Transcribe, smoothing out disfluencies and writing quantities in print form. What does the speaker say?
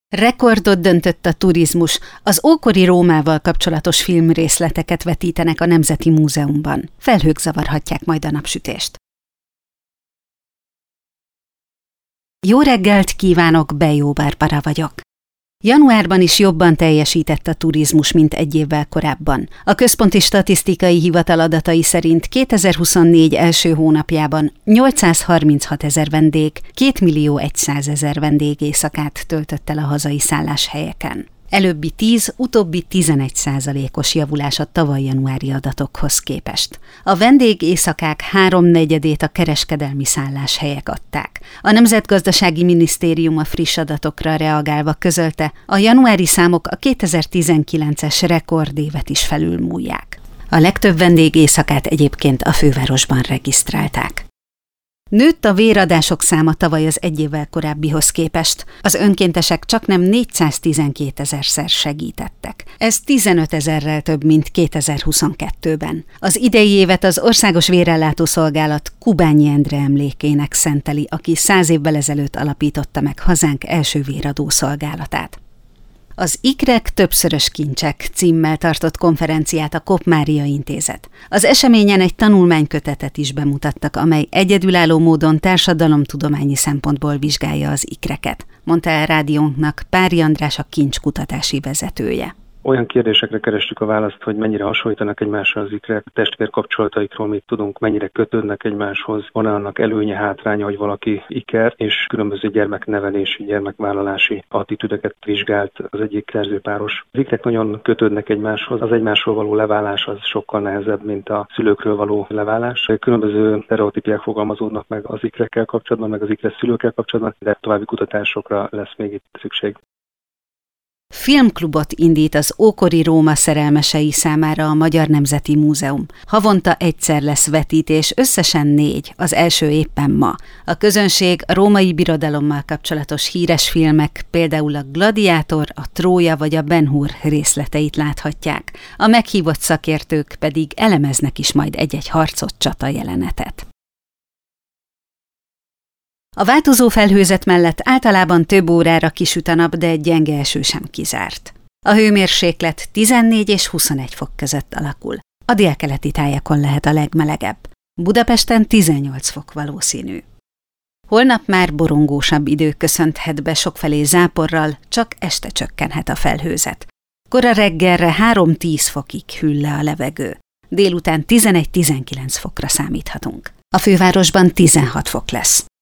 Rekordot döntött a turizmus, az ókori Rómával kapcsolatos filmrészleteket vetítenek a Nemzeti Múzeumban. Felhők zavarhatják majd a napsütést. Jó reggelt kívánok, Bejó Barbara vagyok. Januárban is jobban teljesített a turizmus, mint egy évvel korábban. A Központi Statisztikai Hivatal adatai szerint 2024 első hónapjában 836 000 vendég, 2 100 000 vendégéjszakát töltött el a hazai szálláshelyeken. Előbbi 10, utóbbi 11%-os javulás a tavaly januári adatokhoz képest. A vendégéjszakák 3/4-ét a kereskedelmi szálláshelyek adták. A Nemzetgazdasági Minisztérium a friss adatokra reagálva közölte, a januári számok a 2019-es rekordévet is felülmúlják. A legtöbb vendégéjszakát egyébként a fővárosban regisztrálták. Nőtt a véradások száma tavaly az egy évvel korábbihoz képest. Az önkéntesek csaknem 412 000-szer segítettek. Ez 15 000-rel több, mint 2022-ben. Az idei évet az Országos Vérellátó Szolgálat Kubányi Endre emlékének szenteli, aki 100 évvel ezelőtt alapította meg hazánk első véradó szolgálatát. Az Ikrek többszörös kincsek címmel tartott konferenciát a Kopp Mária Intézet. Az eseményen egy tanulmánykötetet is bemutattak, amely egyedülálló módon társadalomtudományi szempontból vizsgálja az ikreket, mondta el rádiónknak Pári András, a kincskutatási vezetője. Olyan kérdésekre kerestük a választ, hogy mennyire hasonlítanak egymásra az ikrek, testvérkapcsolataikról mit tudunk, mennyire kötődnek egymáshoz, van-e annak előnye, hátránya, hogy valaki iker, és különböző gyermeknevelési, gyermekvállalási attitűdöket vizsgált az egyik szerzőpáros. Az ikrek nagyon kötődnek egymáshoz, az egymásról való leválás az sokkal nehezebb, mint a szülőkről való leválás. Különböző sztereotípiák fogalmazódnak meg az ikrekkel kapcsolatban, meg az ikres szülőkkel kapcsolatban, de további kutatásokra lesz még itt szükség. Filmklubot indít az ókori Róma szerelmesei számára a Magyar Nemzeti Múzeum. Havonta egyszer lesz vetítés, összesen 4, az első éppen ma. A közönség a római birodalommal kapcsolatos híres filmek, például a Gladiátor, a Trója vagy a Ben Hur részleteit láthatják. A meghívott szakértők pedig elemeznek is majd egy-egy harcot, csata jelenetet. A változó felhőzet mellett általában több órára kisüt a nap, de egy gyenge eső sem kizárt. A hőmérséklet 14 és 21 fok között alakul. A délkeleti tájakon lehet a legmelegebb. Budapesten 18 fok valószínű. Holnap már borongósabb idő köszönthet be sokfelé záporral, csak este csökkenhet a felhőzet. Kora reggelre 3-10 fokig hűl le a levegő. Délután 11-19 fokra számíthatunk. A fővárosban 16 fok lesz.